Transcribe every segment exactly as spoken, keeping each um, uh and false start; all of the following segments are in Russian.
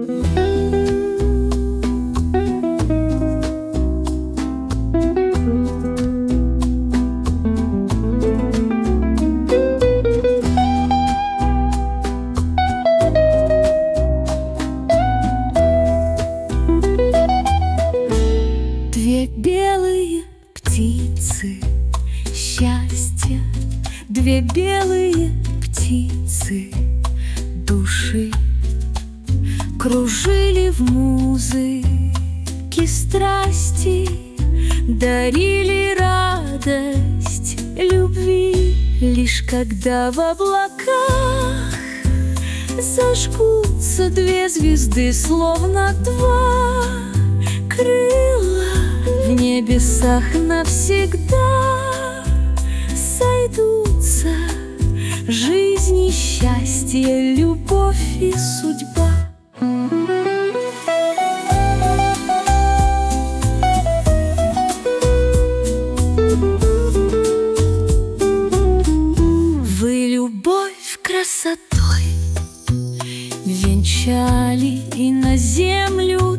Две белые птицы счастья, две белые птицы души кружили в музыке страсти, дарили радость любви. Лишь когда в облаках зажгутся две звезды, словно два крыла, в небесах навсегда сойдутся жизнь и счастье, любовь и судьба. Вы любовь красотой венчали и на землю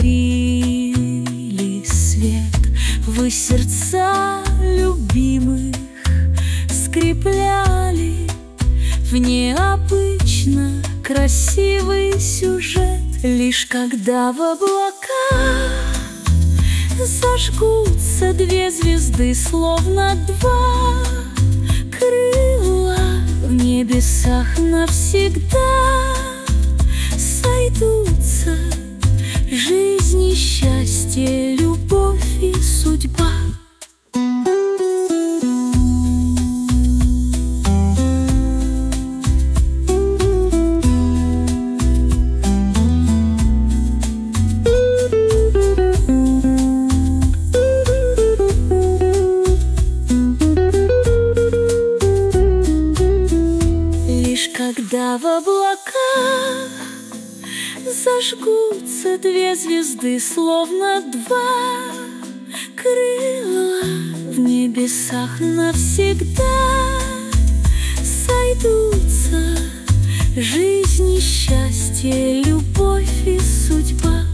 дарили свет. Вы сердца любимых скрепляли в необычно красивый сюжет. Лишь когда в облаках зажгутся две звезды, словно два крыла, в небесах навсегда сойдутся жизнь и счастье, любовь и судьба. Лишь когда в облаках зажгутся две звезды, словно два крыла, в небесах навсегда сойдутся жизнь и счастье, любовь и судьба.